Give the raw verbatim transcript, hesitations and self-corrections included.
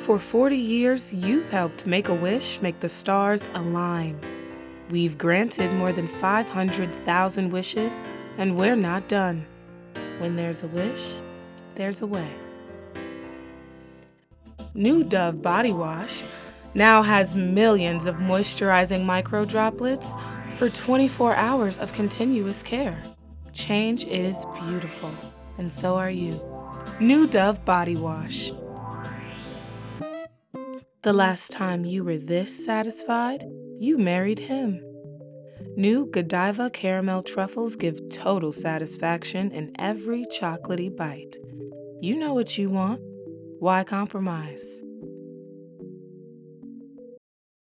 For forty years, you've helped Make a Wish make the stars align. We've granted more than five hundred thousand wishes, and we're not done. When there's a wish, there's a way. New Dove Body Wash now has millions of moisturizing micro droplets for twenty-four hours of continuous care. Change is beautiful, and so are you. New Dove Body Wash. The last time you were this satisfied, you married him. New Godiva Caramel Truffles give total satisfaction in every chocolatey bite. You know what you want. Why compromise?